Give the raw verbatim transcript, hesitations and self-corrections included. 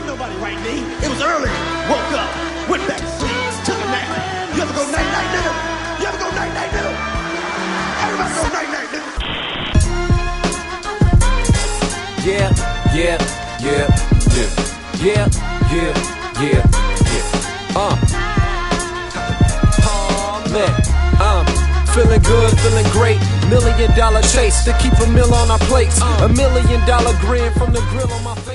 nobody right, me. It was early. Woke up, went back to sleep, took a nap. You ever go night night, nigga? You ever go night night, nigga? Everybody go night night, nigga. Yeah, yeah, yeah, yeah, yeah, yeah, yeah, yeah. Uh, oh man, um, feeling good, feeling great. Million dollar chase to keep a meal on our plates. A million dollar grin from the grill on my face.